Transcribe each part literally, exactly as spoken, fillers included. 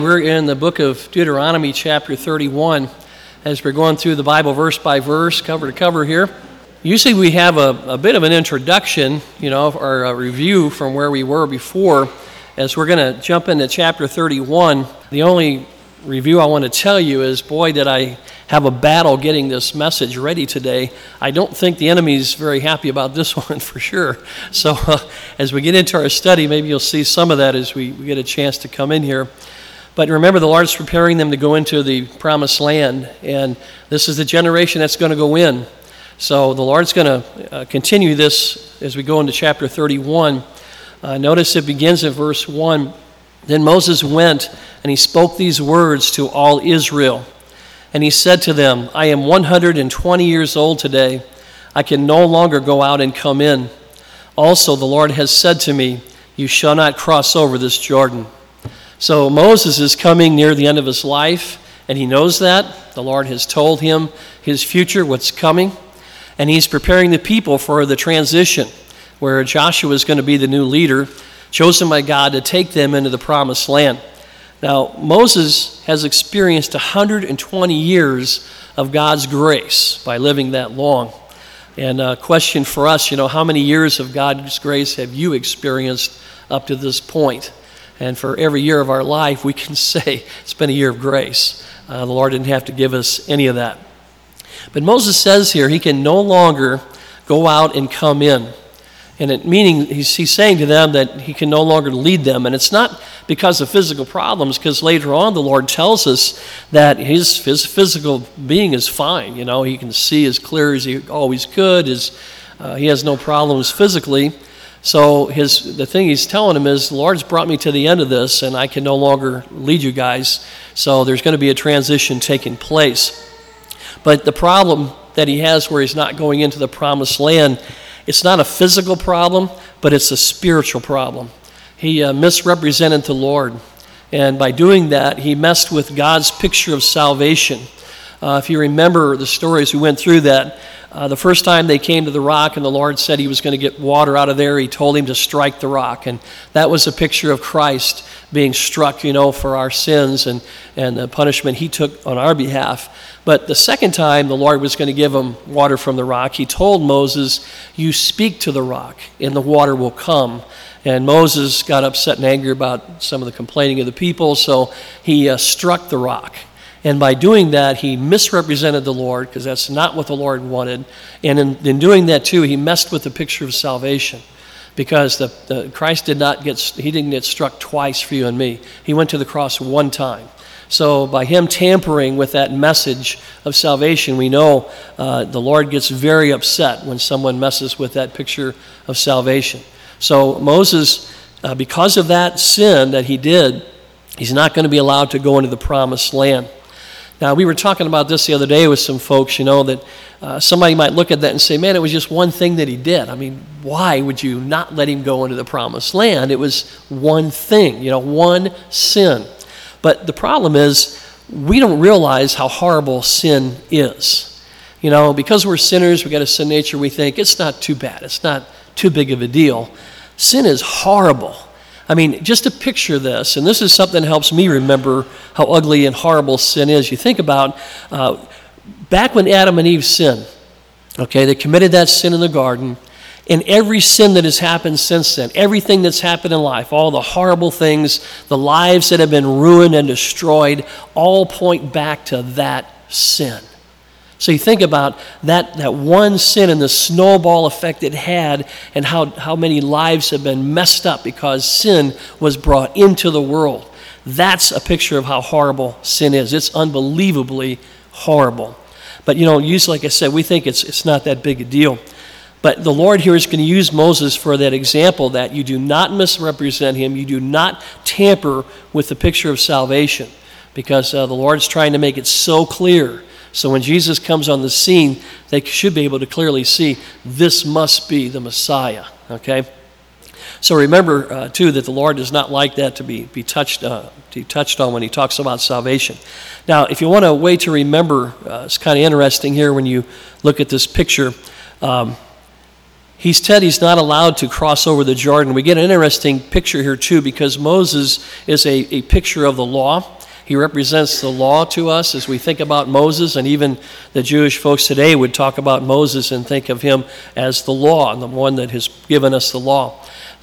We're in the book of Deuteronomy chapter thirty-one as we're going through the Bible verse by verse, cover to cover here. Usually we have a, a bit of an introduction, you know, or a review from where we were before. As we're going to jump into chapter thirty-one, the only review I want to tell you is, boy, did I have a battle getting this message ready today. I don't think the enemy's very happy about this one for sure. So uh, as we get into our study, maybe you'll see some of that as we, we get a chance to come in here. But remember, the Lord's preparing them to go into the promised land, and this is the generation that's going to go in. So the Lord's going to uh, continue this as we go into chapter thirty-one. Uh, notice it begins in verse one. Then Moses went, and he spoke these words to all Israel. And he said to them, I am one hundred twenty years old today. I can no longer go out and come in. Also, the Lord has said to me, you shall not cross over this Jordan. So Moses is coming near the end of his life, and he knows that. The Lord has told him his future, what's coming. And he's preparing the people for the transition, where Joshua is going to be the new leader, chosen by God to take them into the promised land. Now, Moses has experienced one hundred twenty years of God's grace by living that long. And a question for us, you know, how many years of God's grace have you experienced up to this point? And for every year of our life, we can say it's been a year of grace. Uh, the Lord didn't have to give us any of that. But Moses says here he can no longer go out and come in. And it meaning he's, he's saying to them that he can no longer lead them. And it's not because of physical problems, because later on the Lord tells us that his, his physical being is fine. You know, he can see as clear as he always could. His, uh, he has no problems physically. So his the thing he's telling him is, the Lord's brought me to the end of this, and I can no longer lead you guys. So there's going to be a transition taking place. But the problem that he has where he's not going into the promised land, it's not a physical problem, but it's a spiritual problem. He uh, misrepresented the Lord. And by doing that, he messed with God's picture of salvation. Uh, if you remember the stories, we went through that. Uh, the first time they came to the rock and the Lord said he was going to get water out of there, he told him to strike the rock. And that was a picture of Christ being struck, you know, for our sins and, and the punishment he took on our behalf. But the second time the Lord was going to give him water from the rock, he told Moses, you speak to the rock and the water will come. And Moses got upset and angry about some of the complaining of the people, so he uh, struck the rock. And by doing that, he misrepresented the Lord, because that's not what the Lord wanted. And in, in doing that too, he messed with the picture of salvation, because the, the Christ did not get he didn't get struck twice for you and me. He went to the cross one time. So by him tampering with that message of salvation, we know uh, the Lord gets very upset when someone messes with that picture of salvation. So Moses, uh, because of that sin that he did, he's not going to be allowed to go into the promised land. Now, we were talking about this the other day with some folks, you know, that uh, somebody might look at that and say, man, it was just one thing that he did. I mean, why would you not let him go into the promised land? It was one thing, you know, one sin. But the problem is, we don't realize how horrible sin is. You know, because we're sinners, we got a sin nature, we think it's not too bad. It's not too big of a deal. Sin is horrible. I mean, just to picture this, and this is something that helps me remember how ugly and horrible sin is. You think about uh, back when Adam and Eve sinned, okay, they committed that sin in the garden, and every sin that has happened since then, everything that's happened in life, all the horrible things, the lives that have been ruined and destroyed, all point back to that sin. So you think about that, that one sin and the snowball effect it had, and how, how many lives have been messed up because sin was brought into the world. That's a picture of how horrible sin is. It's unbelievably horrible. But, you know, usually, like I said, we think it's it's not that big a deal. But the Lord here is going to use Moses for that example, that you do not misrepresent him, you do not tamper with the picture of salvation, because uh, the Lord's trying to make it so clear. So when Jesus comes on the scene, they should be able to clearly see this must be the Messiah, okay? So remember, uh, too, that the Lord does not like that to be, be touched, uh, to be touched on when he talks about salvation. Now, if you want a way to remember, uh, it's kind of interesting here when you look at this picture. Um, He said he's not allowed to cross over the Jordan. We get an interesting picture here too, because Moses is a, a picture of the law. He represents the law to us as we think about Moses, and even the Jewish folks today would talk about Moses and think of him as the law, and the one that has given us the law.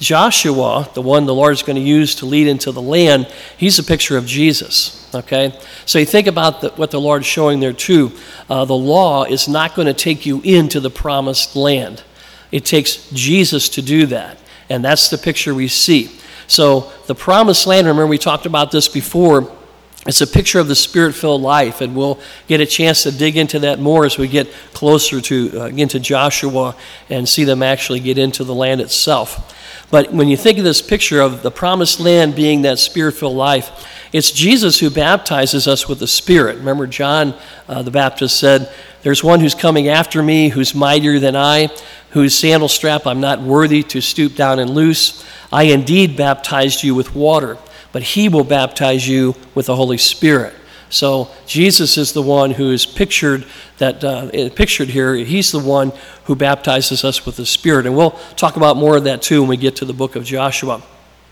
Joshua, the one the Lord's going to use to lead into the land, he's a picture of Jesus, okay? So you think about the, what the Lord's showing there too. Uh, the law is not going to take you into the promised land. It takes Jesus to do that, and that's the picture we see. So the promised land, remember we talked about this before, it's a picture of the Spirit-filled life, and we'll get a chance to dig into that more as we get closer to uh, into Joshua and see them actually get into the land itself. But when you think of this picture of the promised land being that Spirit-filled life, it's Jesus who baptizes us with the Spirit. Remember, John uh, the Baptist said, "There's one who's coming after me, who's mightier than I, whose sandal strap I'm not worthy to stoop down and loose. I indeed baptized you with water, but he will baptize you with the Holy Spirit." So Jesus is the one who is pictured that uh, pictured here. He's the one who baptizes us with the Spirit, and we'll talk about more of that too when we get to the book of Joshua.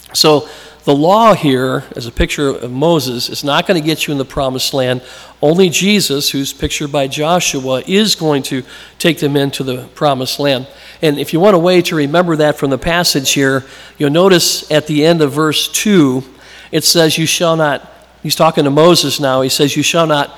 So the law here, as a picture of Moses, is not going to get you in the promised land. Only Jesus, who's pictured by Joshua, is going to take them into the promised land. And if you want a way to remember that from the passage here, you'll notice at the end of verse two, it says, you shall not, he's talking to Moses now, he says, you shall not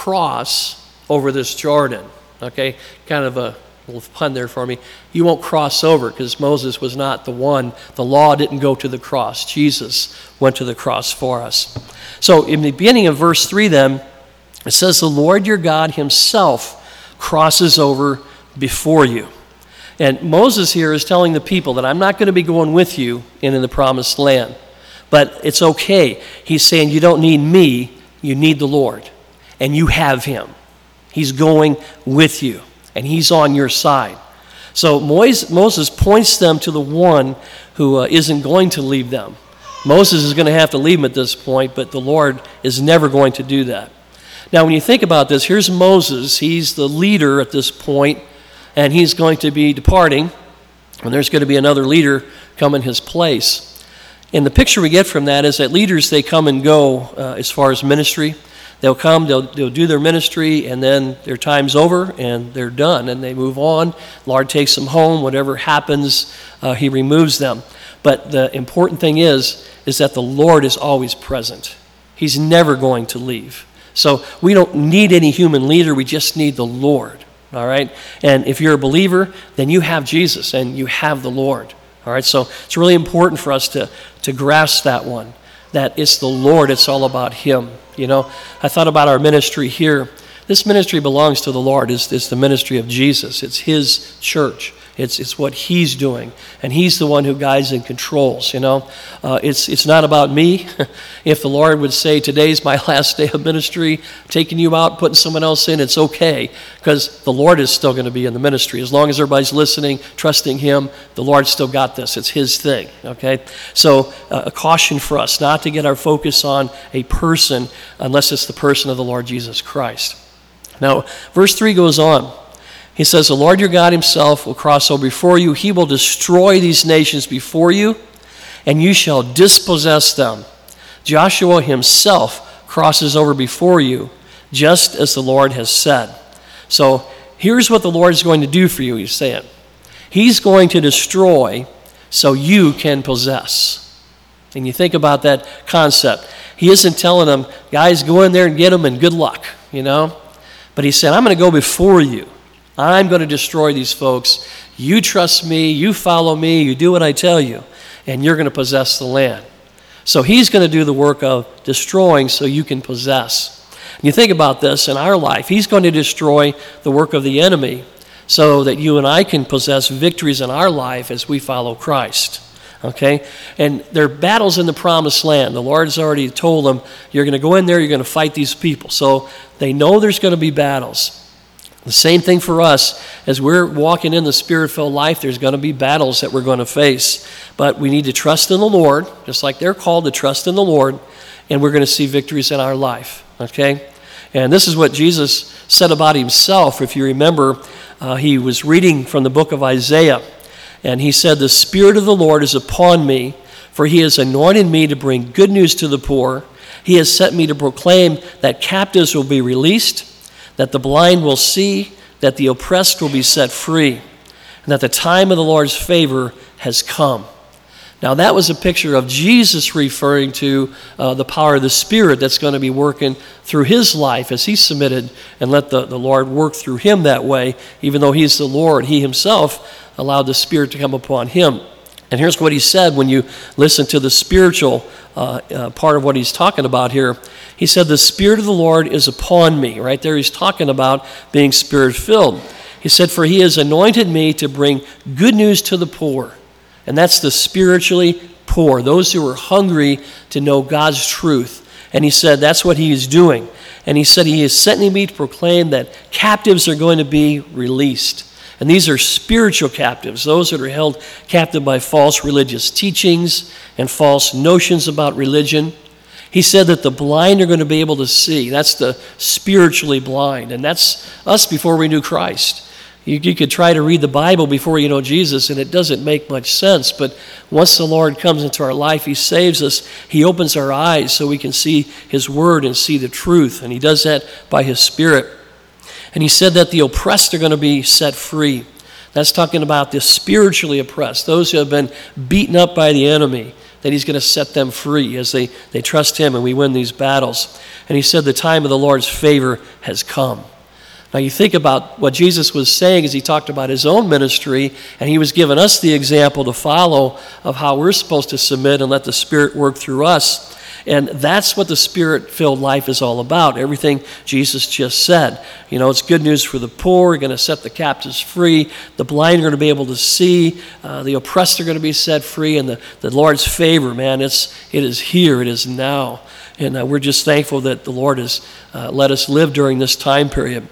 cross over this Jordan. Okay, kind of a little pun there for me. You won't cross over, because Moses was not the one. The law didn't go to the cross. Jesus went to the cross for us. So in the beginning of verse three then, it says, the Lord your God himself crosses over before you. And Moses here is telling the people that I'm not going to be going with you into the promised land. But it's okay. He's saying you don't need me, you need the Lord. And you have him. He's going with you. And he's on your side. So Moses points them to the one who uh, isn't going to leave them. Moses is going to have to leave them at this point, but the Lord is never going to do that. Now, when you think about this, here's Moses. He's the leader at this point, and he's going to be departing, and there's going to be another leader come in his place. And the picture we get from that is that leaders, they come and go uh, as far as ministry. They'll come, they'll, they'll do their ministry, and then their time's over, and they're done, and they move on. The Lord takes them home. Whatever happens, uh, he removes them. But the important thing is, is that the Lord is always present. He's never going to leave. So we don't need any human leader. We just need the Lord, all right? And if you're a believer, then you have Jesus, and you have the Lord, all right? So it's really important for us to, to grasp that one, that it's the Lord, it's all about him. You know, I thought about our ministry here. This ministry belongs to the Lord. It's, it's the ministry of Jesus. It's his church. It's it's what he's doing. And he's the one who guides and controls, you know. Uh, it's it's not about me. If the Lord would say, today's my last day of ministry, taking you out, putting someone else in, it's okay. Because the Lord is still going to be in the ministry. As long as everybody's listening, trusting him, the Lord's still got this. It's his thing, okay? So uh, a caution for us not to get our focus on a person unless it's the person of the Lord Jesus Christ. Now, verse three goes on. He says, the Lord your God himself will cross over before you. He will destroy these nations before you, and you shall dispossess them. Joshua himself crosses over before you, just as the Lord has said. So here's what the Lord is going to do for you, he's saying. He's going to destroy so you can possess. And you think about that concept. He isn't telling them, guys, go in there and get them and good luck, you know. But he said, I'm going to go before you. I'm going to destroy these folks. You trust me, you follow me, you do what I tell you, and you're going to possess the land. So he's going to do the work of destroying so you can possess. And you think about this in our life. He's going to destroy the work of the enemy so that you and I can possess victories in our life as we follow Christ. Okay? And there are battles in the promised land. The Lord's already told them, you're going to go in there, you're going to fight these people. So they know there's going to be battles. The same thing for us. As we're walking in the Spirit-filled life, there's going to be battles that we're going to face. But we need to trust in the Lord, just like they're called to trust in the Lord, and we're going to see victories in our life. Okay? And this is what Jesus said about himself. If you remember, uh, he was reading from the book of Isaiah, And he said, "The Spirit of the Lord is upon me, for he has anointed me to bring good news to the poor. He has sent me to proclaim that captives will be released, that the blind will see, that the oppressed will be set free, and that the time of the Lord's favor has come." Now that was a picture of Jesus referring to uh, the power of the Spirit that's going to be working through his life as he submitted and let the, the Lord work through him that way. Even though he's the Lord, he himself allowed the Spirit to come upon him. And here's what he said when you listen to the spiritual uh, uh, part of what he's talking about here. He said, "The Spirit of the Lord is upon me." Right there he's talking about being Spirit-filled. He said, "For he has anointed me to bring good news to the poor." And that's the spiritually poor, those who are hungry to know God's truth. And he said that's what he is doing. And he said he is sending me to proclaim that captives are going to be released. And these are spiritual captives, those that are held captive by false religious teachings and false notions about religion. He said that the blind are going to be able to see. That's the spiritually blind. And that's us before we knew Christ. You, you could try to read the Bible before you know Jesus, and it doesn't make much sense. But once the Lord comes into our life, he saves us. He opens our eyes so we can see his word and see the truth. And he does that by his Spirit. And he said that the oppressed are going to be set free. That's talking about the spiritually oppressed, those who have been beaten up by the enemy, that he's going to set them free as they, they trust him and we win these battles. And he said the time of the Lord's favor has come. Now you think about what Jesus was saying as he talked about his own ministry, and he was giving us the example to follow of how we're supposed to submit and let the Spirit work through us. And that's what the Spirit-filled life is all about, everything Jesus just said. You know, it's good news for the poor. We're going to set the captives free. The blind are going to be able to see. Uh, the oppressed are going to be set free. And the, the Lord's favor, man, it's, it is here. It is now. And uh, we're just thankful that the Lord has uh, let us live during this time period.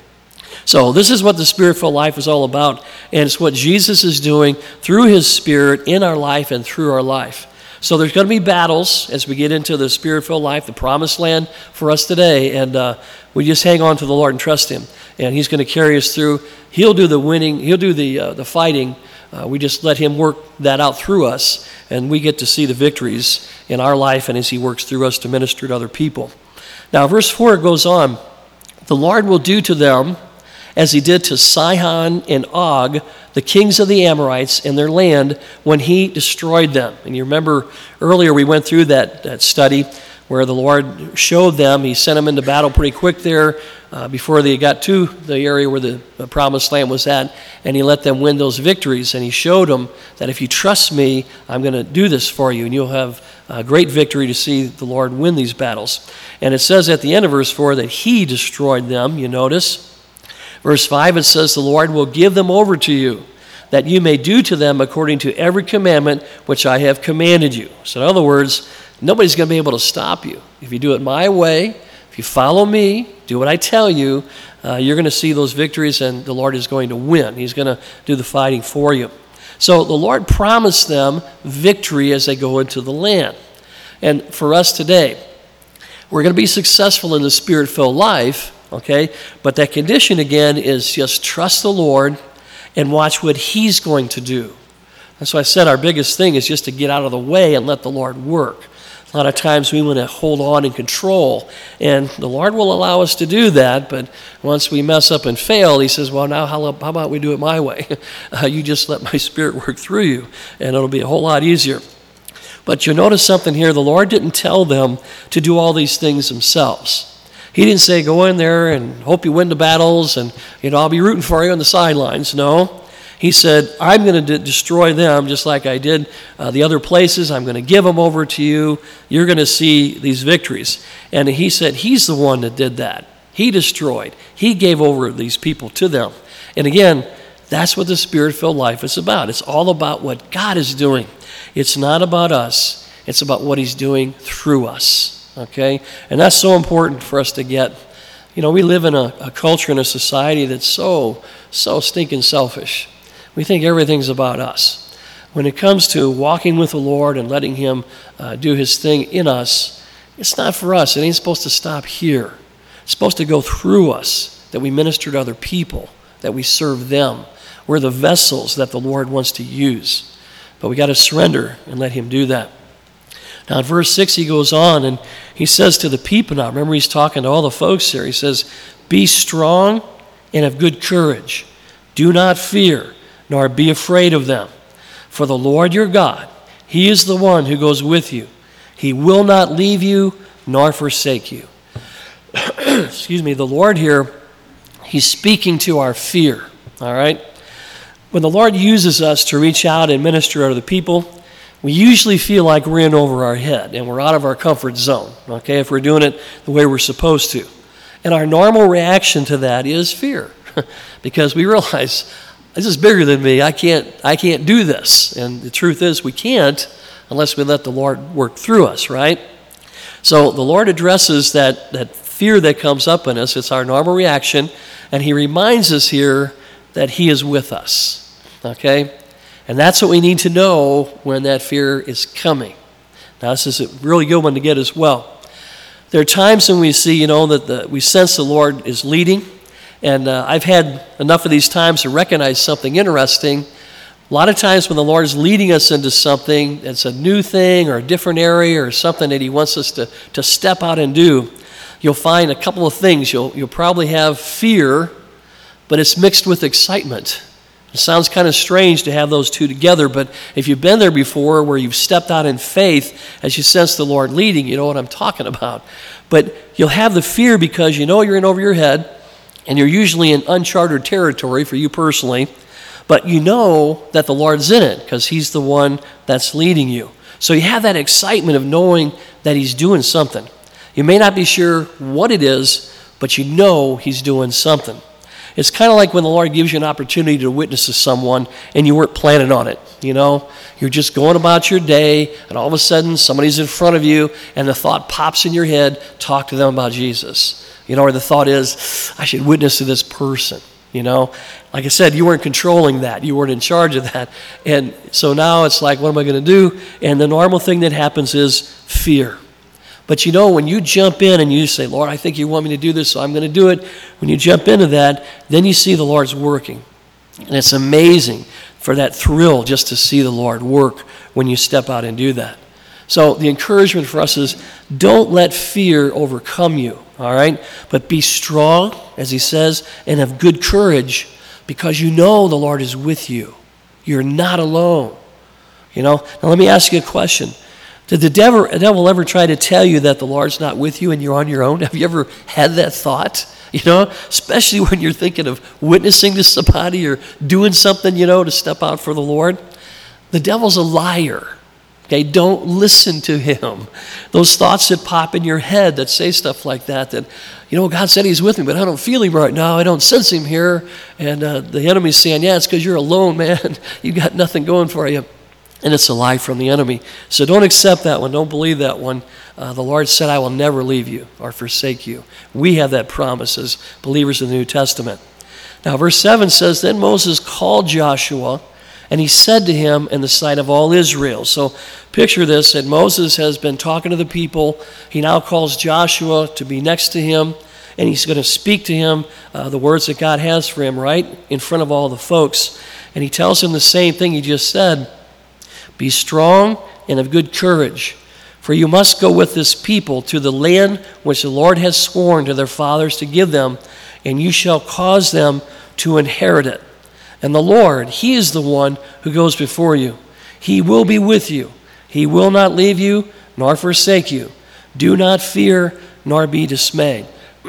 So this is what the Spirit-filled life is all about, and it's what Jesus is doing through his Spirit in our life and through our life. So there's going to be battles as we get into the Spirit-filled life, the promised land for us today, and uh, we just hang on to the Lord and trust him, and he's going to carry us through. He'll do the winning. He'll do the uh, the fighting. Uh, we just let him work that out through us, and we get to see the victories in our life and as he works through us to minister to other people. Now, verse four goes on, "The Lord will do to them as he did to Sihon and Og, the kings of the Amorites, in their land when he destroyed them." And you remember earlier we went through that, that study where the Lord showed them. He sent them into battle pretty quick there uh, before they got to the area where the, the promised land was at, and he let them win those victories. And he showed them that if you trust me, I'm going to do this for you, and you'll have a great victory to see the Lord win these battles. And it says at the end of verse four that he destroyed them, you notice. Verse five, it says, "The Lord will give them over to you, that you may do to them according to every commandment which I have commanded you." So in other words, nobody's going to be able to stop you. If you do it my way, if you follow me, do what I tell you, uh, you're going to see those victories, and the Lord is going to win. He's going to do the fighting for you. So the Lord promised them victory as they go into the land. And for us today, we're going to be successful in the Spirit-filled life, okay? But that condition, again, is just trust the Lord and watch what he's going to do. That's why I said our biggest thing is just to get out of the way and let the Lord work. A lot of times we want to hold on and control, and the Lord will allow us to do that, but once we mess up and fail, he says, well, now how, how about we do it my way? Uh, you just let my Spirit work through you, and it'll be a whole lot easier. But you'll notice something here. The Lord didn't tell them to do all these things themselves. He didn't say, go in there and hope you win the battles, and you know I'll be rooting for you on the sidelines. No. He said, I'm going to de- destroy them just like I did uh, the other places. I'm going to give them over to you. You're going to see these victories. And he said he's the one that did that. He destroyed. He gave over these people to them. And again, that's what the Spirit-filled life is about. It's all about what God is doing. It's not about us. It's about what he's doing through us. Okay? And that's so important for us to get. You know, we live in a, a culture and a society that's so, so stinking selfish. We think everything's about us. When it comes to walking with the Lord and letting him uh, do his thing in us, it's not for us. It ain't supposed to stop here. It's supposed to go through us, that we minister to other people, that we serve them. We're the vessels that the Lord wants to use. But we got to surrender and let him do that. Now in verse six he goes on and he says to the people now, remember he's talking to all the folks here, he says, be strong and of good courage. Do not fear, nor be afraid of them. For the Lord your God, he is the one who goes with you. He will not leave you nor forsake you. Excuse me, the Lord here, he's speaking to our fear, all right? When the Lord uses us to reach out and minister to the people, we usually feel like we're in over our head and we're out of our comfort zone, okay, if we're doing it the way we're supposed to. And our normal reaction to that is fear because we realize, this is bigger than me. I can't, I can't do this. And the truth is we can't unless we let the Lord work through us, right? So the Lord addresses that, that fear that comes up in us. It's our normal reaction. And he reminds us here that he is with us, okay? And that's what we need to know when that fear is coming. Now, this is a really good one to get as well. There are times when we see, you know, that the, we sense the Lord is leading. And uh, I've had enough of these times to recognize something interesting. A lot of times when the Lord is leading us into something that's a new thing or a different area or something that he wants us to, to step out and do, you'll find a couple of things. You'll, you'll probably have fear, but it's mixed with excitement. It sounds kind of strange to have those two together, but if you've been there before where you've stepped out in faith as you sense the Lord leading, you know what I'm talking about. But you'll have the fear because you know you're in over your head, and you're usually in uncharted territory for you personally, but you know that the Lord's in it because he's the one that's leading you. So you have that excitement of knowing that he's doing something. You may not be sure what it is, but you know he's doing something. It's kind of like when the Lord gives you an opportunity to witness to someone and you weren't planning on it, you know? You're just going about your day and all of a sudden somebody's in front of you and the thought pops in your head, talk to them about Jesus. You know, or the thought is, I should witness to this person, you know? Like I said, you weren't controlling that. You weren't in charge of that. And so now it's like, what am I going to do? And the normal thing that happens is fear. But you know, when you jump in and you say, Lord, I think you want me to do this, so I'm going to do it. When you jump into that, then you see the Lord's working. And it's amazing for that thrill just to see the Lord work when you step out and do that. So the encouragement for us is don't let fear overcome you, all right? But be strong, as he says, and have good courage because you know the Lord is with you. You're not alone, you know? Now let me ask you a question. Did the devil, the devil ever try to tell you that the Lord's not with you and you're on your own? Have you ever had that thought? You know, especially when you're thinking of witnessing to somebody or doing something, you know, to step out for the Lord. The devil's a liar. Okay, don't listen to him. Those thoughts that pop in your head that say stuff like that, that, you know, God said he's with me, but I don't feel him right now. I don't sense him here. And uh, the enemy's saying, yeah, it's because you're alone, man. You got nothing going for you. And it's a lie from the enemy. So don't accept that one. Don't believe that one. Uh, the Lord said, I will never leave you or forsake you. We have that promise as believers in the New Testament. Now, verse seven says, then Moses called Joshua, and he said to him in the sight of all Israel. So picture this, that Moses has been talking to the people. He now calls Joshua to be next to him, and he's going to speak to him uh, the words that God has for him, right, in front of all the folks. And he tells him the same thing he just said. Be strong and of good courage, for you must go with this people to the land which the Lord has sworn to their fathers to give them, and you shall cause them to inherit it. And the Lord, he is the one who goes before you. He will be with you. He will not leave you nor forsake you. Do not fear nor be dismayed.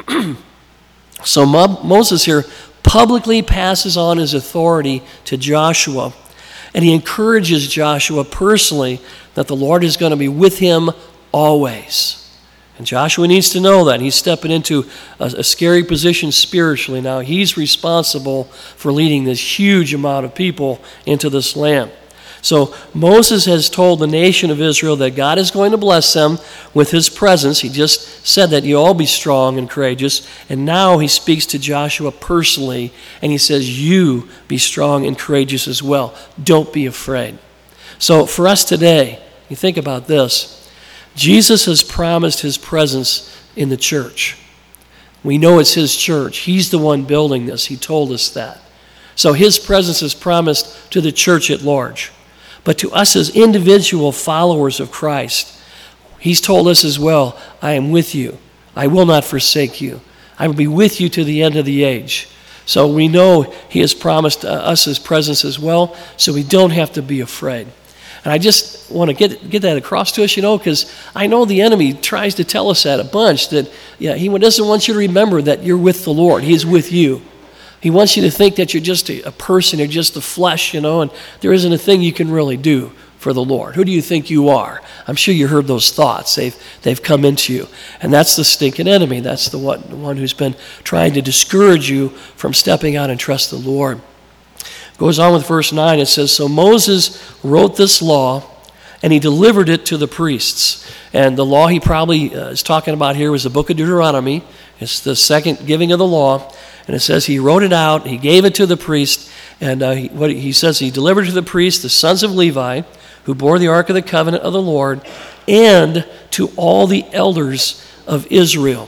So Moses here publicly passes on his authority to Joshua. And he encourages Joshua personally that the Lord is going to be with him always. And Joshua needs to know that. He's stepping into a, a scary position spiritually now. He's responsible for leading this huge amount of people into this land. So Moses has told the nation of Israel that God is going to bless them with his presence. He just said that you all be strong and courageous. And now he speaks to Joshua personally, and he says, you be strong and courageous as well. Don't be afraid. So for us today, you think about this. Jesus has promised his presence in the church. We know it's his church. He's the one building this. He told us that. So his presence is promised to the church at large. But to us as individual followers of Christ, he's told us as well, I am with you. I will not forsake you. I will be with you to the end of the age. So we know he has promised us his presence as well, so we don't have to be afraid. And I just want to get get that across to us, you know, because I know the enemy tries to tell us that a bunch, that yeah, he doesn't want you to remember that you're with the Lord. He is with you. He wants you to think that you're just a, a person, you're just the flesh, you know, and there isn't a thing you can really do for the Lord. Who do you think you are? I'm sure you heard those thoughts. They've, they've come into you. And that's the stinking enemy. That's the one, the one who's been trying to discourage you from stepping out and trust the Lord. Goes on with verse nine. It says, so Moses wrote this law, and he delivered it to the priests. And the law he probably uh, is talking about here was the book of Deuteronomy. It's the second giving of the law. And it says he wrote it out, he gave it to the priest, and uh, he, what he says he delivered to the priests, the sons of Levi, who bore the ark of the covenant of the Lord, and to all the elders of Israel.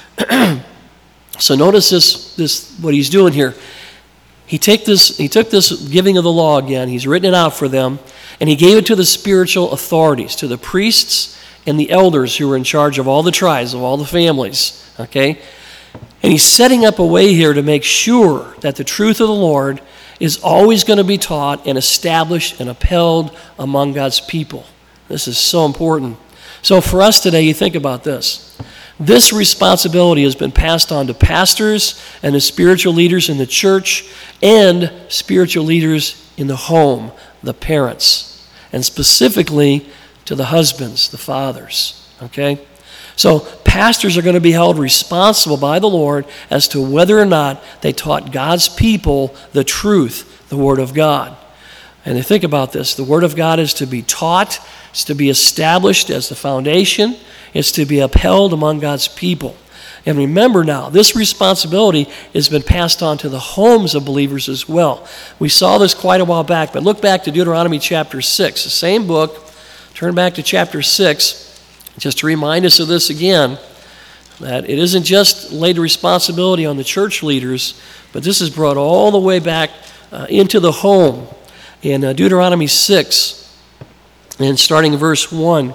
So notice this, this what he's doing here. He take this, he took this giving of the law again, he's written it out for them, and he gave it to the spiritual authorities, to the priests and the elders who were in charge of all the tribes, of all the families, okay? And he's setting up a way here to make sure that the truth of the Lord is always going to be taught and established and upheld among God's people. This is so important. So for us today, you think about this. This responsibility has been passed on to pastors and the spiritual leaders in the church and spiritual leaders in the home, the parents, and specifically to the husbands, the fathers, okay? So pastors are going to be held responsible by the Lord as to whether or not they taught God's people the truth, the Word of God. And they think about this. The Word of God is to be taught, it's to be established as the foundation, it's to be upheld among God's people. And remember now, this responsibility has been passed on to the homes of believers as well. We saw this quite a while back, but look back to Deuteronomy chapter six, the same book. Turn back to chapter six. Just to remind us of this again, that it isn't just laid a responsibility on the church leaders, but this is brought all the way back uh, into the home. In uh, Deuteronomy six, and starting in verse one.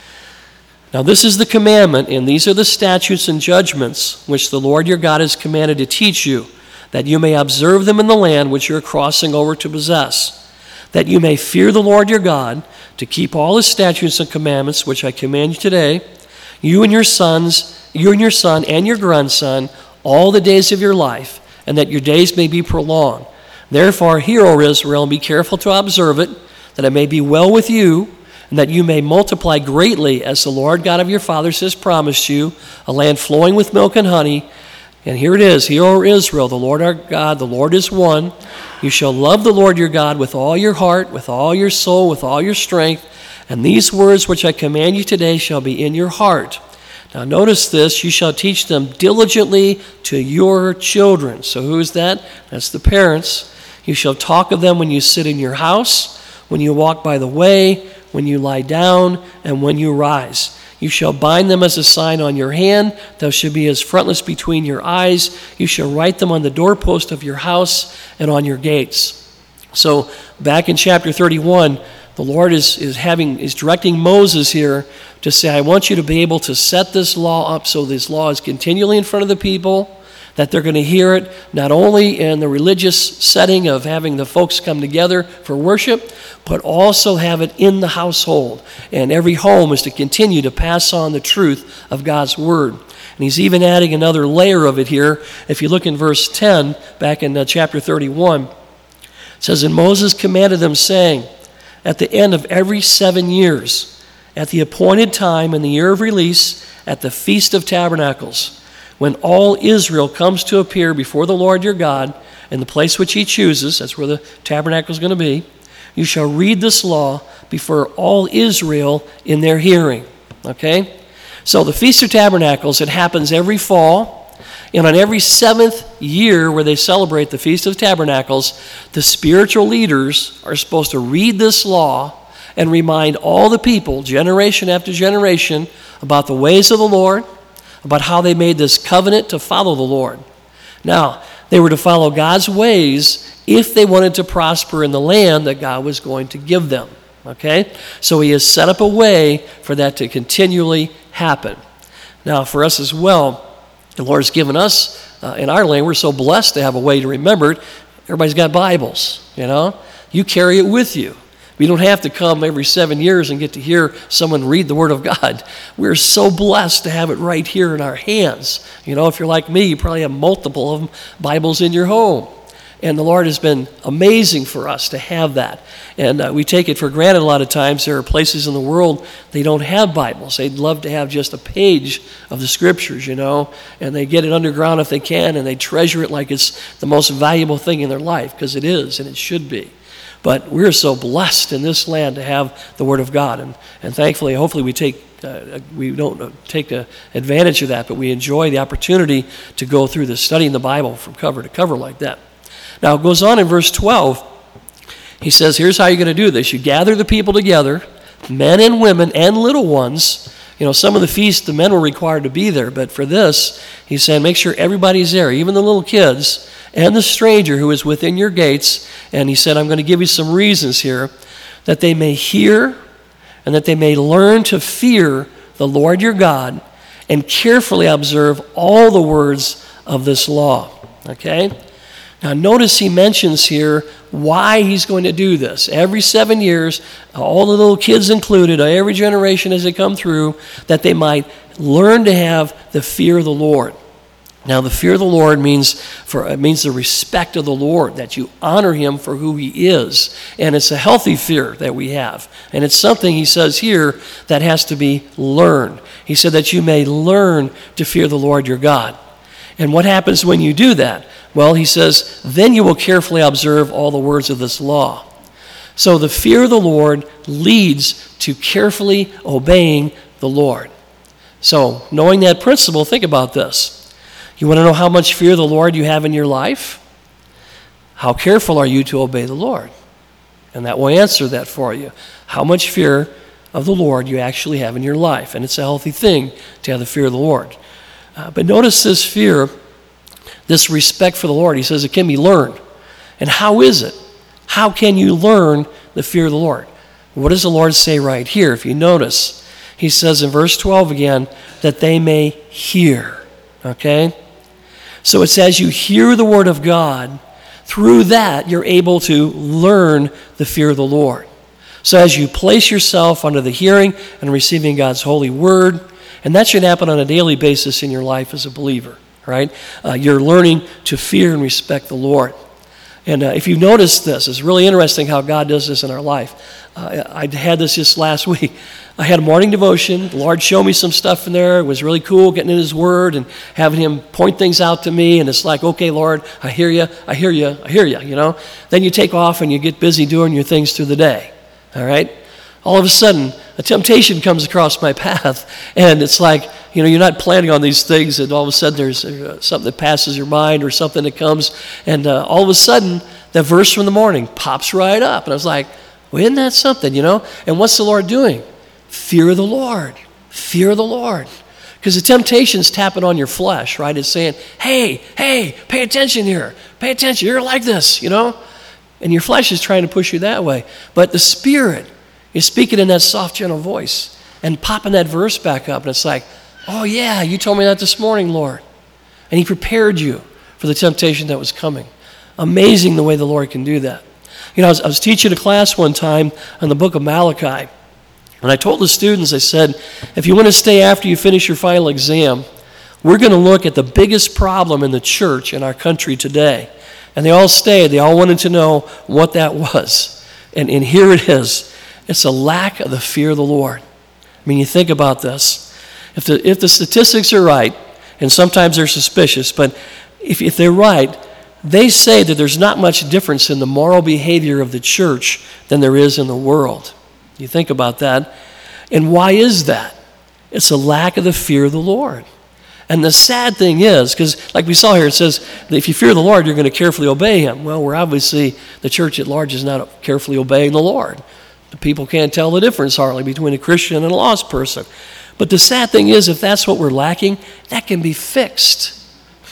Now this is the commandment, and these are the statutes and judgments which the Lord your God has commanded to teach you, that you may observe them in the land which you are crossing over to possess, that you may fear the Lord your God, to keep all his statutes and commandments which I command you today, you and your sons, you and your son and your grandson, all the days of your life, and that your days may be prolonged. Therefore, hear, O Israel, and be careful to observe it, that it may be well with you, and that you may multiply greatly, as the Lord God of your fathers has promised you, a land flowing with milk and honey. And here it is, hear, O Israel, the Lord our God, the Lord is one. You shall love the Lord your God with all your heart, with all your soul, with all your strength. And these words which I command you today shall be in your heart. Now notice this, you shall teach them diligently to your children. So who is that? That's the parents. You shall talk of them when you sit in your house, when you walk by the way, when you lie down, and when you rise. You shall bind them as a sign on your hand. Thou shalt be as frontlets between your eyes. You shall write them on the doorpost of your house and on your gates. So back in chapter thirty-one, the Lord is, is having is directing Moses here to say, I want you to be able to set this law up so this law is continually in front of the people, that they're going to hear it not only in the religious setting of having the folks come together for worship, but also have it in the household. And every home is to continue to pass on the truth of God's word. And he's even adding another layer of it here. If you look in verse ten, back in uh, chapter thirty-one, it says, And Moses commanded them, saying, At the end of every seven years, at the appointed time in the year of release, at the Feast of Tabernacles, when all Israel comes to appear before the Lord your God in the place which he chooses, that's where the tabernacle is going to be, you shall read this law before all Israel in their hearing. Okay? So the Feast of Tabernacles, it happens every fall, and on every seventh year where they celebrate the Feast of Tabernacles, the spiritual leaders are supposed to read this law and remind all the people, generation after generation, about the ways of the Lord, about how they made this covenant to follow the Lord. Now, They were to follow God's ways if they wanted to prosper in the land that God was going to give them. Okay? So he has set up a way for that to continually happen. Now, for us as well, the Lord's given us, uh, in our land, we're so blessed to have a way to remember it. Everybody's got Bibles, you know? You carry it with you. We don't have to come every seven years and get to hear someone read the Word of God. We're so blessed to have it right here in our hands. You know, if you're like me, you probably have multiple of them, Bibles in your home. And the Lord has been amazing for us to have that. And uh, we take it for granted a lot of times. There are places in the world they don't have Bibles. They'd love to have just a page of the Scriptures, you know, and they get it underground if they can, and they treasure it like it's the most valuable thing in their life, because it is, and it should be. But we're so blessed in this land to have the Word of God. And, and thankfully, hopefully we take uh, we don't take uh, advantage of that, but we enjoy the opportunity to go through the studying the Bible from cover to cover like that. Now, it goes on in verse twelve. He says, here's how you're going to do this. You gather the people together, men and women and little ones. You know, some of the feasts, the men were required to be there. But for this, he's saying, make sure everybody's there, even the little kids and the stranger who is within your gates. And he said, I'm going to give you some reasons here, that they may hear and that they may learn to fear the Lord your God and carefully observe all the words of this law. Okay? Now, notice he mentions here why he's going to do this. Every seven years, all the little kids included, every generation as they come through, that they might learn to have the fear of the Lord. Now, the fear of the Lord means for it means the respect of the Lord, that you honor him for who he is. And it's a healthy fear that we have. And it's something, he says here, that has to be learned. He said that you may learn to fear the Lord your God. And what happens when you do that? Well, he says, then you will carefully observe all the words of this law. So the fear of the Lord leads to carefully obeying the Lord. So knowing that principle, think about this. You want to know how much fear of the Lord you have in your life? How careful are you to obey the Lord? And that will answer that for you. How much fear of the Lord you actually have in your life. And it's a healthy thing to have the fear of the Lord. Uh, but notice this fear, this respect for the Lord. He says it can be learned. And how is it? How can you learn the fear of the Lord? What does the Lord say right here? If you notice, he says in verse twelve again, that they may hear. Okay? So it's as you hear the word of God, through that you're able to learn the fear of the Lord. So as you place yourself under the hearing and receiving God's holy word, and that should happen on a daily basis in your life as a believer, right? Uh, you're learning to fear and respect the Lord. And uh, if you've noticed this, it's really interesting how God does this in our life. Uh, I had this just last week. I had a morning devotion. The Lord showed me some stuff in there. It was really cool getting in his word and having him point things out to me. And it's like, okay, Lord, I hear you, I hear you, I hear you, you know. Then you take off and you get busy doing your things through the day, all right? All of a sudden, a temptation comes across my path, and it's like, you know, you're not planning on these things, and all of a sudden there's uh, something that passes your mind or something that comes, and uh, all of a sudden, that verse from the morning pops right up, and I was like, well, isn't that something, you know? And what's the Lord doing? Fear of the Lord. Fear of the Lord. Because the temptation's tapping on your flesh, right? It's saying, hey, hey, pay attention here. Pay attention. You're like this, you know? And your flesh is trying to push you that way. But the Spirit is speaking in that soft, gentle voice and popping that verse back up. And it's like, oh, yeah, you told me that this morning, Lord. And he prepared you for the temptation that was coming. Amazing the way the Lord can do that. You know, I was, I was teaching a class one time on the book of Malachi. And I told the students, I said, if you want to stay after you finish your final exam, we're going to look at the biggest problem in the church in our country today. And they all stayed. They all wanted to know what that was. And, and here it is. It's a lack of the fear of the Lord. I mean, you think about this. If the, if the statistics are right, and sometimes they're suspicious, but if, if they're right, they say that there's not much difference in the moral behavior of the church than there is in the world. You think about that. And why is that? It's a lack of the fear of the Lord. And the sad thing is, because like we saw here, it says that if you fear the Lord, you're going to carefully obey him. Well, we're obviously, the church at large is not carefully obeying the Lord. The people can't tell the difference hardly between a Christian and a lost person. But the sad thing is, if that's what we're lacking, that can be fixed.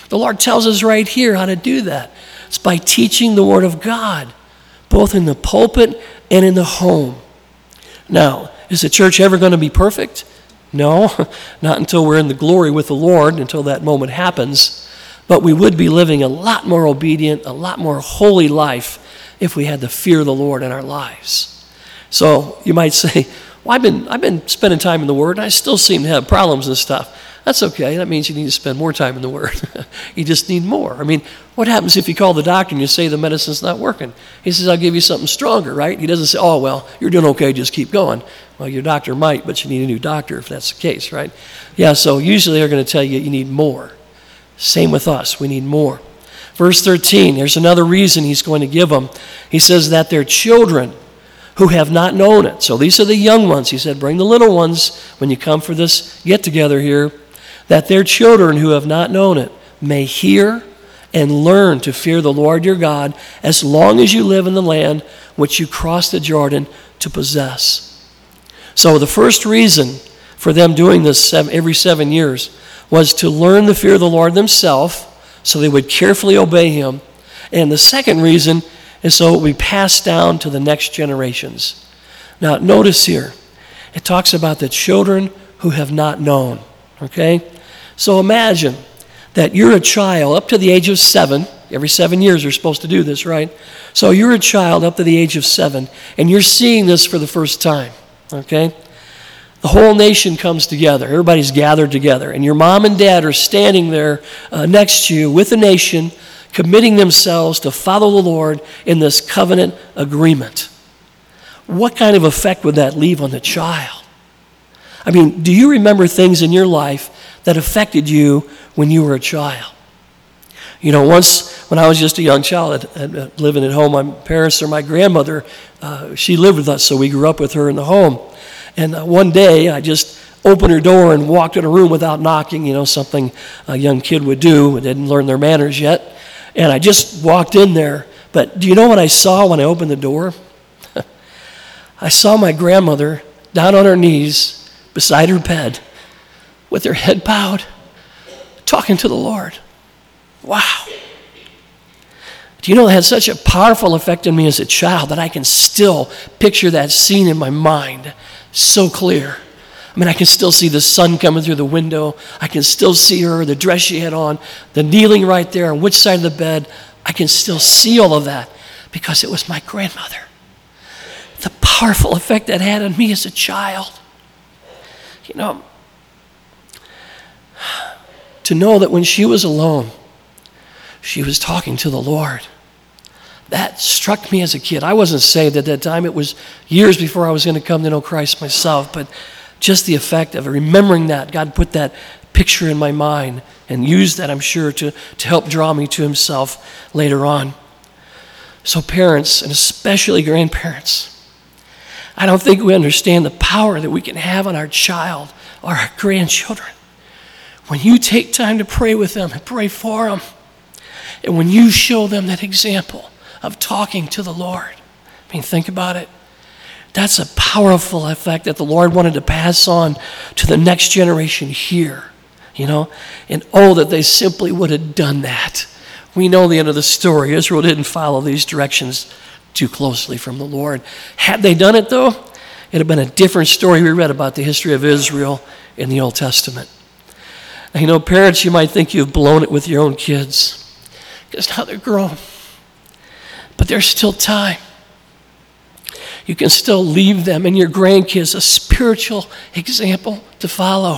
The Lord tells us right here how to do that. It's by teaching the Word of God, both in the pulpit and in the home. Now, is the church ever going to be perfect? No, not until we're in the glory with the Lord, until that moment happens. But we would be living a lot more obedient, a lot more holy life if we had the fear of the Lord in our lives. So you might say, well, I've been, I've been spending time in the Word, and I still seem to have problems and stuff. That's okay. That means you need to spend more time in the Word. You just need more. I mean, what happens if you call the doctor and you say the medicine's not working? He says, I'll give you something stronger, right? He doesn't say, oh, well, you're doing okay, just keep going. Well, your doctor might, but you need a new doctor if that's the case, right? Yeah, so usually they're going to tell you you need more. Same with us. We need more. Verse thirteen, there's another reason he's going to give them. He says that their children who have not known it. So these are the young ones. He said, bring the little ones when you come for this get-together here, that their children who have not known it may hear and learn to fear the Lord your God as long as you live in the land which you crossed the Jordan to possess. So the first reason for them doing this every seven years was to learn the fear of the Lord themselves so they would carefully obey him. And the second reason is so it would be passed down to the next generations. Now notice here, it talks about the children who have not known. Okay? So imagine that you're a child up to the age of seven. Every seven years you're supposed to do this, right? So you're a child up to the age of seven, and you're seeing this for the first time. Okay? The whole nation comes together. Everybody's gathered together. And your mom and dad are standing there uh, next to you with the nation, committing themselves to follow the Lord in this covenant agreement. What kind of effect would that leave on the child? I mean, do you remember things in your life that affected you when you were a child? You know, once when I was just a young child, uh, uh, living at home, my parents or my grandmother, uh, she lived with us, so we grew up with her in the home. And uh, one day, I just opened her door and walked in a room without knocking, you know, something a young kid would do. They didn't learn their manners yet. And I just walked in there. But do you know what I saw when I opened the door? I saw my grandmother down on her knees beside her bed with her head bowed, talking to the Lord. Wow. Do you know, it had such a powerful effect on me as a child that I can still picture that scene in my mind so clear. I mean, I can still see the sun coming through the window. I can still see her, the dress she had on, the kneeling right there on which side of the bed. I can still see all of that because it was my grandmother. The powerful effect that had on me as a child. You know, to know that when she was alone, she was talking to the Lord. That struck me as a kid. I wasn't saved at that time. It was years before I was going to come to know Christ myself. But just the effect of remembering that, God put that picture in my mind and used that, I'm sure, to, to help draw me to himself later on. So parents, and especially grandparents, I don't think we understand the power that we can have on our child or our grandchildren. When you take time to pray with them and pray for them, and when you show them that example of talking to the Lord, I mean, think about it. That's a powerful effect that the Lord wanted to pass on to the next generation here, you know. And oh, that they simply would have done that. We know the end of the story. Israel didn't follow these directions too closely from the Lord. Had they done it, though, it would have been a different story. We read about the history of Israel in the Old Testament. Now, you know, parents, you might think you've blown it with your own kids because now they're grown. But there's still time. You can still leave them and your grandkids a spiritual example to follow.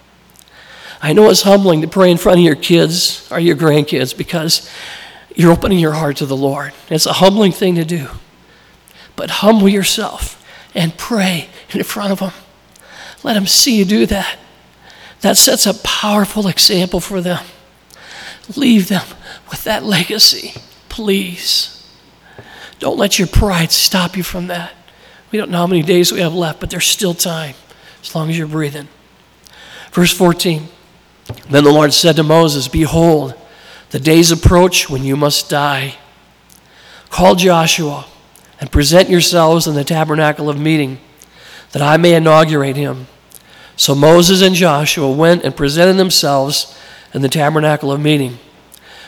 I know it's humbling to pray in front of your kids or your grandkids because you're opening your heart to the Lord. It's a humbling thing to do. But humble yourself and pray in front of them. Let them see you do that. That sets a powerful example for them. Leave them with that legacy, please. Don't let your pride stop you from that. We don't know how many days we have left, but there's still time as long as you're breathing. Verse fourteen, then the Lord said to Moses, behold, the days approach when you must die. Call Joshua and present yourselves in the tabernacle of meeting, that I may inaugurate him. So Moses and Joshua went and presented themselves in the tabernacle of meeting.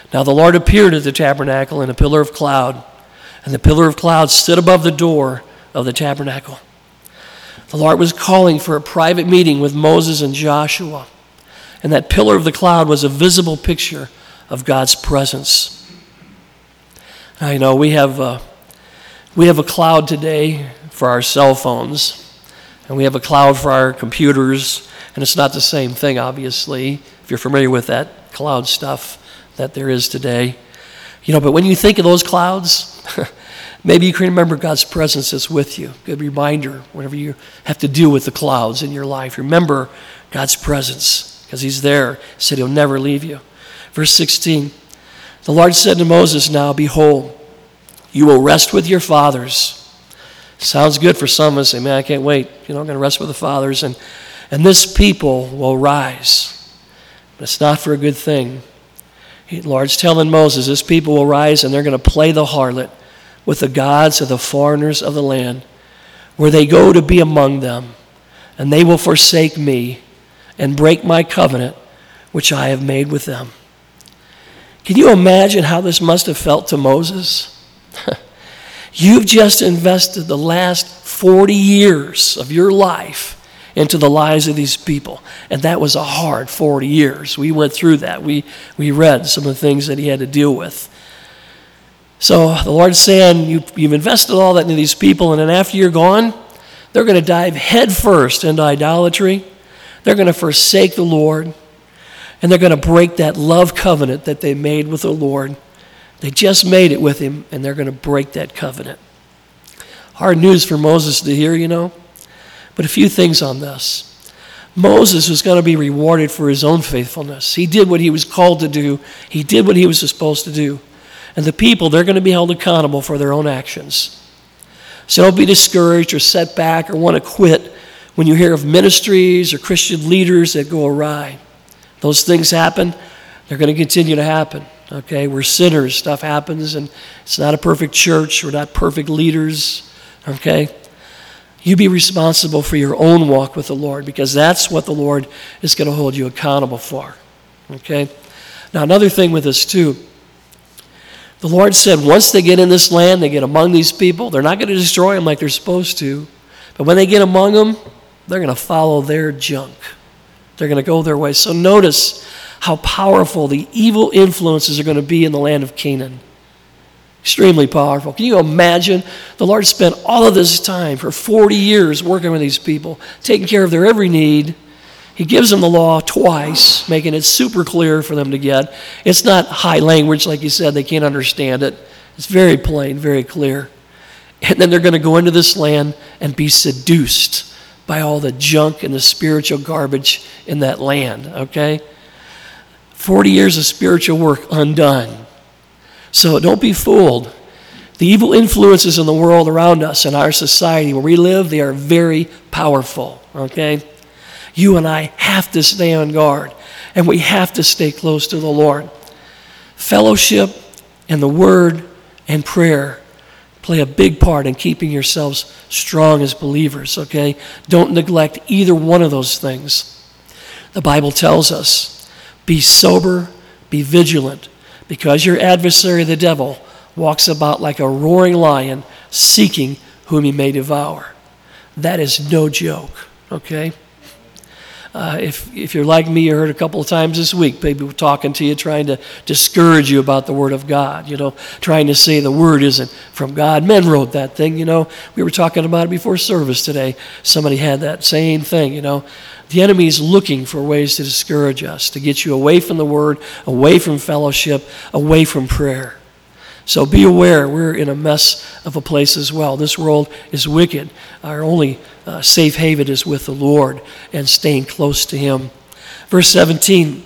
Now the Lord appeared at the tabernacle in a pillar of cloud, and the pillar of cloud stood above the door of the tabernacle. The Lord was calling for a private meeting with Moses and Joshua, and that pillar of the cloud was a visible picture of God's presence. I know we have a, we have a cloud today for our cell phones, and we have a cloud for our computers, and it's not the same thing, obviously, if you're familiar with that cloud stuff that there is today. You know, but when you think of those clouds, maybe you can remember God's presence is with you. Good reminder whenever you have to deal with the clouds in your life. Remember God's presence, because he's there. He said he'll never leave you. Verse sixteen, the Lord said to Moses, now behold, you will rest with your fathers. Sounds good for some of us. Say, man, I can't wait. You know, I'm going to rest with the fathers. And, and this people will rise. But it's not for a good thing. The Lord's telling Moses, this people will rise and they're going to play the harlot with the gods of the foreigners of the land, where they go to be among them. And they will forsake me and break my covenant, which I have made with them. Can you imagine how this must have felt to Moses? You've just invested the last forty years of your life into the lives of these people. And that was a hard forty years. We went through that. We, we read some of the things that he had to deal with. So the Lord's saying, you, you've invested all that into these people, and then after you're gone, they're going to dive headfirst into idolatry. They're going to forsake the Lord, and they're going to break that love covenant that they made with the Lord. They just made it with him, and they're going to break that covenant. Hard news for Moses to hear, you know. But a few things on this. Moses was going to be rewarded for his own faithfulness. He did what he was called to do. He did what he was supposed to do. And the people, they're going to be held accountable for their own actions. So don't be discouraged or set back or want to quit when you hear of ministries or Christian leaders that go awry. Those things happen. They're going to continue to happen. Okay, we're sinners. Stuff happens, and it's not a perfect church. We're not perfect leaders. Okay? You be responsible for your own walk with the Lord, because that's what the Lord is going to hold you accountable for. Okay? Now, another thing with this, too. The Lord said once they get in this land, they get among these people, they're not going to destroy them like they're supposed to. But when they get among them, they're going to follow their junk. They're going to go their way. So notice how powerful the evil influences are going to be in the land of Canaan. Extremely powerful. Can you imagine? The Lord spent all of this time for forty years working with these people, taking care of their every need. He gives them the law twice, making it super clear for them to get. It's not high language, like you said. They can't understand it. It's very plain, very clear. And then they're going to go into this land and be seduced by all the junk and the spiritual garbage in that land, okay? forty years of spiritual work undone. So don't be fooled. The evil influences in the world around us, in our society where we live, they are very powerful, okay? You and I have to stay on guard, and we have to stay close to the Lord. Fellowship and the Word and prayer play a big part in keeping yourselves strong as believers, okay? Don't neglect either one of those things. The Bible tells us, be sober, be vigilant, because your adversary, the devil, walks about like a roaring lion, seeking whom he may devour. That is no joke, okay? Uh, if if you're like me, you heard a couple of times this week, people talking to you, trying to discourage you about the Word of God, you know, trying to say the Word isn't from God. Men wrote that thing, you know. We were talking about it before service today. Somebody had that same thing, you know. The enemy is looking for ways to discourage us, to get you away from the Word, away from fellowship, away from prayer. So be aware, we're in a mess of a place as well. This world is wicked. Our only uh, safe haven is with the Lord and staying close to Him. Verse seventeen,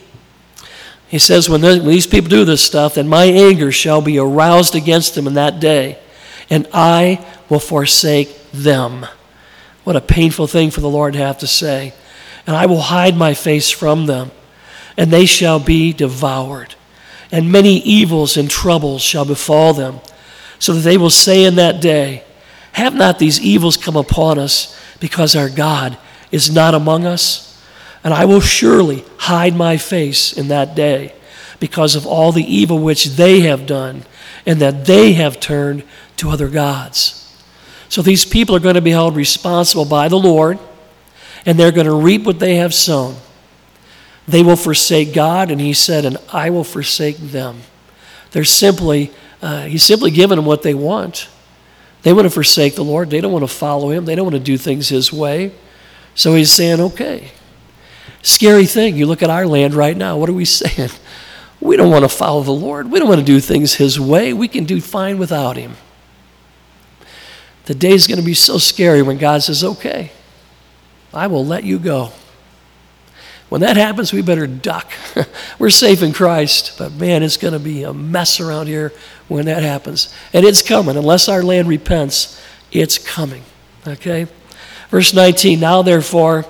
he says, when, when these people do this stuff, then my anger shall be aroused against them in that day, and I will forsake them. What a painful thing for the Lord to have to say. And I will hide my face from them, and they shall be devoured. And many evils and troubles shall befall them, so that they will say in that day, have not these evils come upon us, because our God is not among us? And I will surely hide my face in that day, because of all the evil which they have done, and that they have turned to other gods. So these people are going to be held responsible by the Lord, and they're going to reap what they have sown. They will forsake God, and he said, and I will forsake them. They're simply, uh, he's simply giving them what they want. They want to forsake the Lord. They don't want to follow him. They don't want to do things his way. So he's saying, okay. Scary thing. You look at our land right now. What are we saying? We don't want to follow the Lord. We don't want to do things his way. We can do fine without him. The day is going to be so scary when God says, okay, I will let you go. When that happens, we better duck. We're safe in Christ, but man, it's going to be a mess around here when that happens. And it's coming. Unless our land repents, it's coming. Okay? Verse nineteen, now therefore,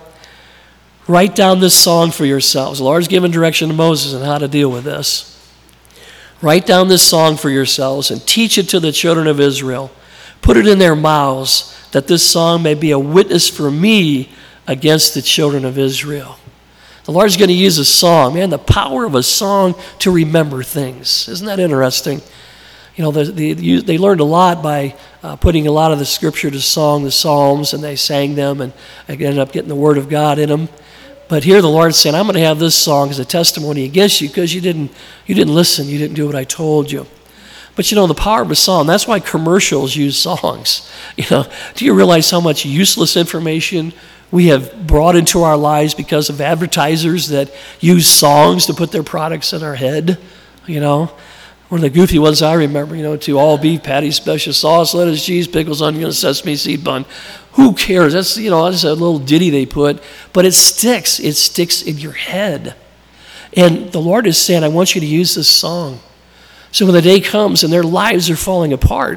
write down this song for yourselves. The Lord's given direction to Moses on how to deal with this. Write down this song for yourselves and teach it to the children of Israel. Put it in their mouths, that this song may be a witness for me against the children of Israel. The Lord's going to use a song. Man, the power of a song to remember things. Isn't that interesting? You know, the, the, they learned a lot by uh, putting a lot of the scripture to song, the Psalms, and they sang them, and they ended up getting the Word of God in them. But here the Lord's saying, I'm going to have this song as a testimony against you because you didn't, you didn't listen. You didn't do what I told you. But you know, the power of a song, that's why commercials use songs. You know, do you realize how much useless information we have brought into our lives because of advertisers that use songs to put their products in our head? You know, one of the goofy ones I remember, you know, to all beef patties, special sauce, lettuce, cheese, pickles, onion, sesame seed bun. Who cares? That's, you know, that's a little ditty they put, but it sticks. It sticks in your head. And the Lord is saying, I want you to use this song. So when the day comes and their lives are falling apart,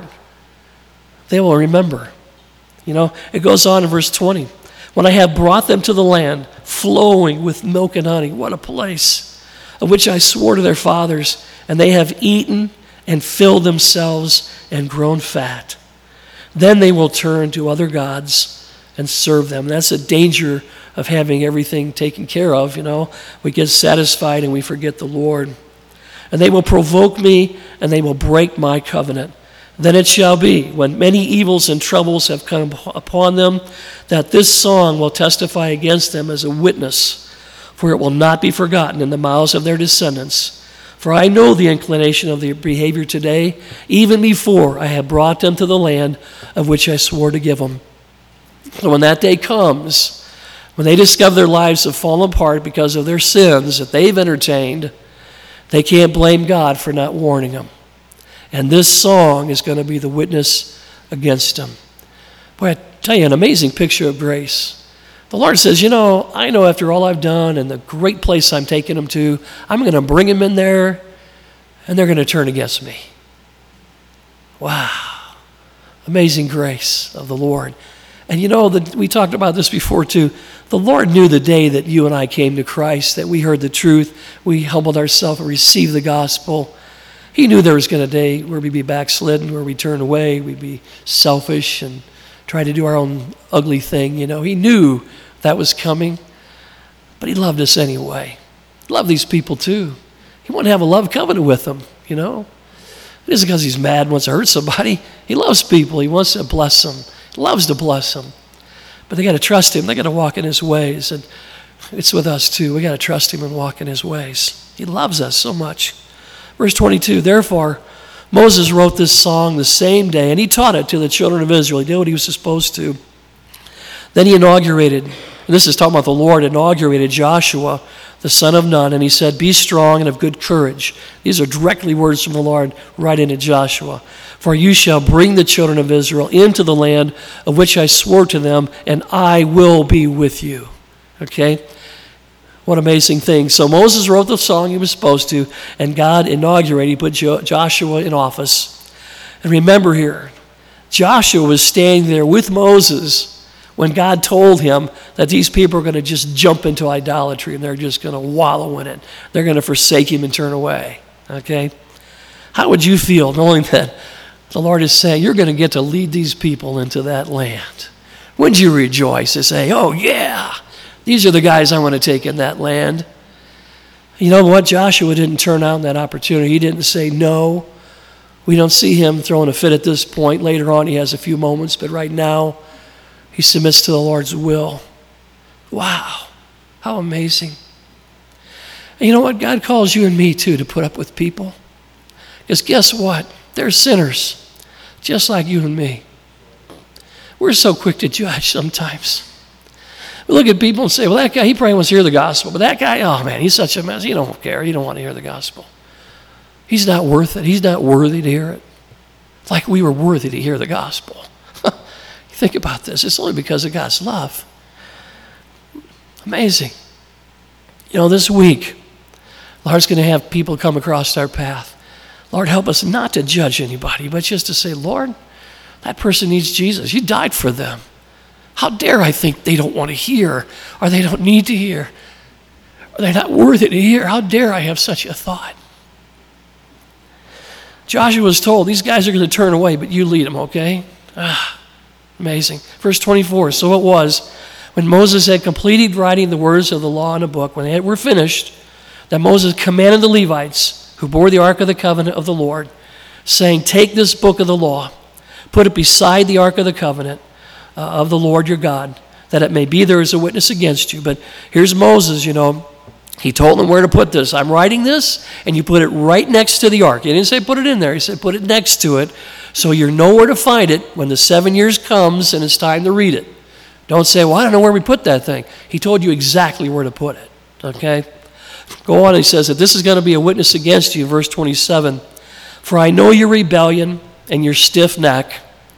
they will remember. You know, it goes on in verse twenty. When I have brought them to the land flowing with milk and honey, what a place, of which I swore to their fathers, and they have eaten and filled themselves and grown fat. Then they will turn to other gods and serve them. That's a danger of having everything taken care of, you know. We get satisfied and we forget the Lord. And they will provoke me, and they will break my covenant. Then it shall be, when many evils and troubles have come upon them, that this song will testify against them as a witness, for it will not be forgotten in the mouths of their descendants. For I know the inclination of their behavior today, even before I have brought them to the land of which I swore to give them. So when that day comes, when they discover their lives have fallen apart because of their sins that they've entertained, they can't blame God for not warning them. And this song is going to be the witness against them. Boy, I tell you, an amazing picture of grace. The Lord says, you know, I know after all I've done and the great place I'm taking them to, I'm going to bring them in there, and they're going to turn against me. Wow. Amazing grace of the Lord. And you know, the, we talked about this before too. The Lord knew the day that you and I came to Christ, that we heard the truth, we humbled ourselves and received the gospel. He knew there was going to be a day where we'd be backslidden, where we'd turn away, we'd be selfish and try to do our own ugly thing. You know, he knew that was coming, but he loved us anyway. He loved these people too. He wanted to have a love covenant with them, you know. It isn't because he's mad and wants to hurt somebody. He loves people. He wants to bless them. He loves to bless them. But they got to trust him. They got to walk in his ways. And it's with us too. We got to trust him and walk in his ways. He loves us so much. Verse twenty-two, therefore, Moses wrote this song the same day, and he taught it to the children of Israel. He did what he was supposed to. Then he inaugurated, and this is talking about the Lord, inaugurated Joshua, the son of Nun, and he said, be strong and of good courage. These are directly words from the Lord right into Joshua. For you shall bring the children of Israel into the land of which I swore to them, and I will be with you. Okay? What amazing thing. So Moses wrote the song he was supposed to, and God inaugurated, he put jo- Joshua in office. And remember here, Joshua was standing there with Moses when God told him that these people are going to just jump into idolatry and they're just going to wallow in it. They're going to forsake him and turn away. Okay? How would you feel knowing that the Lord is saying, you're going to get to lead these people into that land? Wouldn't you rejoice and say, oh yeah, these are the guys I want to take in that land? You know what? Joshua didn't turn down that opportunity. He didn't say no. We don't see him throwing a fit at this point. Later on, he has a few moments, but right now, he submits to the Lord's will. Wow, how amazing. And you know what? God calls you and me, too, to put up with people. Because guess what? They're sinners, just like you and me. We're so quick to judge sometimes. We look at people and say, well, that guy, he probably wants to hear the gospel. But that guy, oh, man, he's such a mess. He don't care. He don't want to hear the gospel. He's not worth it. He's not worthy to hear it. Like we were worthy to hear the gospel. Think about this. It's only because of God's love. Amazing. You know, this week, Lord's going to have people come across our path. Lord, help us not to judge anybody, but just to say, Lord, that person needs Jesus. You died for them. How dare I think they don't want to hear, or they don't need to hear, or they're not worthy to hear? How dare I have such a thought? Joshua was told, these guys are going to turn away, but you lead them, okay? Ah, amazing. Verse twenty-four, so it was, when Moses had completed writing the words of the law in a book, when they were finished, that Moses commanded the Levites, who bore the ark of the covenant of the Lord, saying, take this book of the law, put it beside the ark of the covenant uh, of the Lord your God, that it may be there as a witness against you. But here's Moses, you know, he told them where to put this. I'm writing this, and you put it right next to the ark. He didn't say put it in there. He said put it next to it, so you know where to find it when the seven years comes and it's time to read it. Don't say, well, I don't know where we put that thing. He told you exactly where to put it, okay? Go on, he says that this is going to be a witness against you, verse twenty-seven. For I know your rebellion and your stiff neck.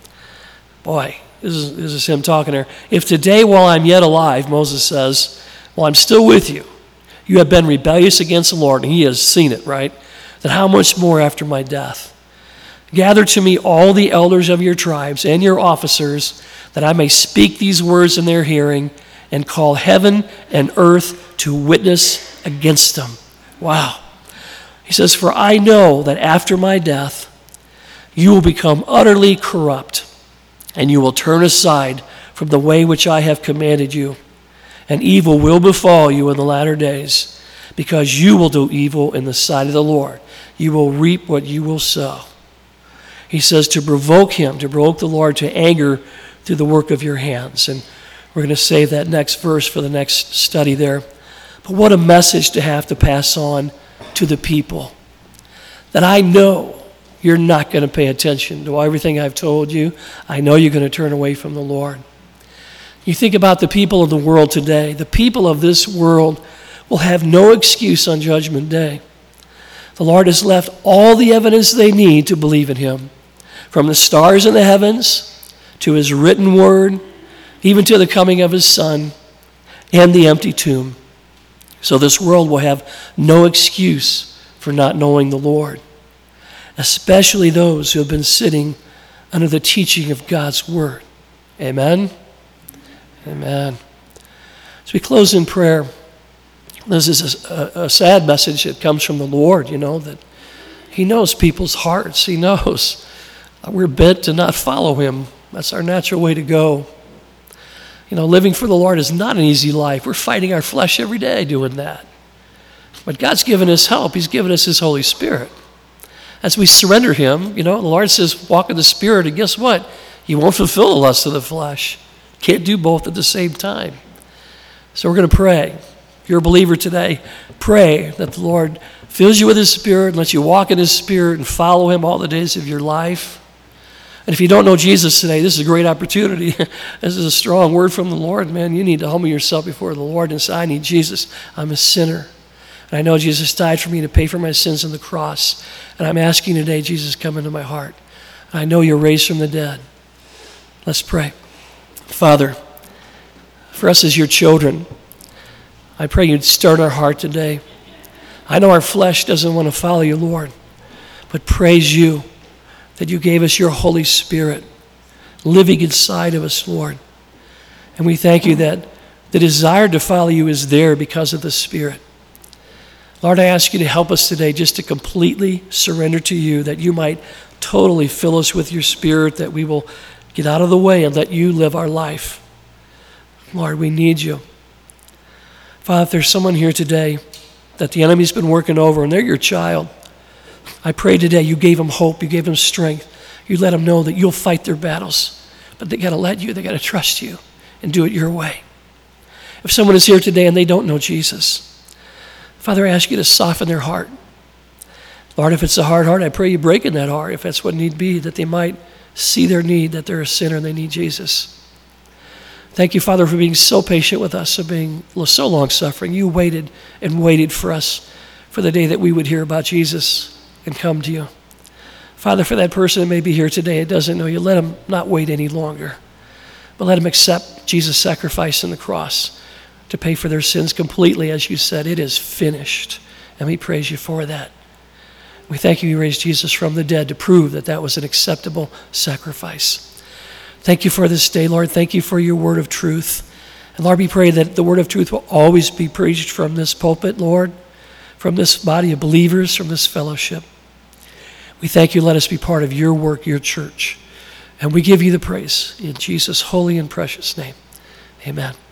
Boy, this is, this is him talking there. If today while I'm yet alive, Moses says, while I'm still with you, you have been rebellious against the Lord, and he has seen it, right? Then how much more after my death? Gather to me all the elders of your tribes and your officers, that I may speak these words in their hearing and call heaven and earth to witness against them. Wow. He says, for I know that after my death, you will become utterly corrupt, and you will turn aside from the way which I have commanded you. And evil will befall you in the latter days, because you will do evil in the sight of the Lord. You will reap what you will sow. He says to provoke him, to provoke the Lord to anger through the work of your hands. And we're going to save that next verse for the next study there. But what a message to have to pass on to the people. That I know you're not going to pay attention to everything I've told you. I know you're going to turn away from the Lord. You think about the people of the world today. The people of this world will have no excuse on Judgment Day. The Lord has left all the evidence they need to believe in him. From the stars in the heavens, to his written word, even to the coming of his Son, and the empty tomb. So this world will have no excuse for not knowing the Lord, especially those who have been sitting under the teaching of God's word. Amen? Amen. As we close in prayer, this is a, a, a sad message that comes from the Lord, you know, that he knows people's hearts. He knows we're bent to not follow him. That's our natural way to go. You know, living for the Lord is not an easy life. We're fighting our flesh every day doing that. But God's given us help. He's given us his Holy Spirit. As we surrender him, you know, the Lord says, walk in the Spirit, and guess what? You won't fulfill the lust of the flesh. Can't do both at the same time. So we're going to pray. If you're a believer today, pray that the Lord fills you with his Spirit and lets you walk in his Spirit and follow him all the days of your life. And if you don't know Jesus today, this is a great opportunity. This is a strong word from the Lord, man. You need to humble yourself before the Lord and say, I need Jesus. I'm a sinner. And I know Jesus died for me to pay for my sins on the cross. And I'm asking today, Jesus, come into my heart. And I know you're raised from the dead. Let's pray. Father, for us as your children, I pray you'd start our heart today. I know our flesh doesn't want to follow you, Lord, but praise you that you gave us your Holy Spirit living inside of us, Lord. And we thank you that the desire to follow you is there because of the Spirit. Lord, I ask you to help us today just to completely surrender to you, that you might totally fill us with your Spirit, that we will get out of the way and let you live our life. Lord, we need you. Father, if there's someone here today that the enemy's been working over, and they're your child. I pray today you gave them hope, you gave them strength. You let them know that you'll fight their battles, but they got to let you, they got to trust you and do it your way. If someone is here today and they don't know Jesus, Father, I ask you to soften their heart. Lord, if it's a hard heart, I pray you break in that heart, if that's what need be, that they might see their need, that they're a sinner and they need Jesus. Thank you, Father, for being so patient with us, for being so long-suffering. You waited and waited for us for the day that we would hear about Jesus and come to you. Father, for that person that may be here today that doesn't know you, let them not wait any longer, but let them accept Jesus' sacrifice on the cross to pay for their sins completely. As you said, it is finished, and we praise you for that. We thank you you raised Jesus from the dead to prove that that was an acceptable sacrifice. Thank you for this day, Lord. Thank you for your word of truth. And Lord, we pray that the word of truth will always be preached from this pulpit, Lord, from this body of believers, from this fellowship. We thank you. Let us be part of your work, your church. And we give you the praise in Jesus' holy and precious name. Amen.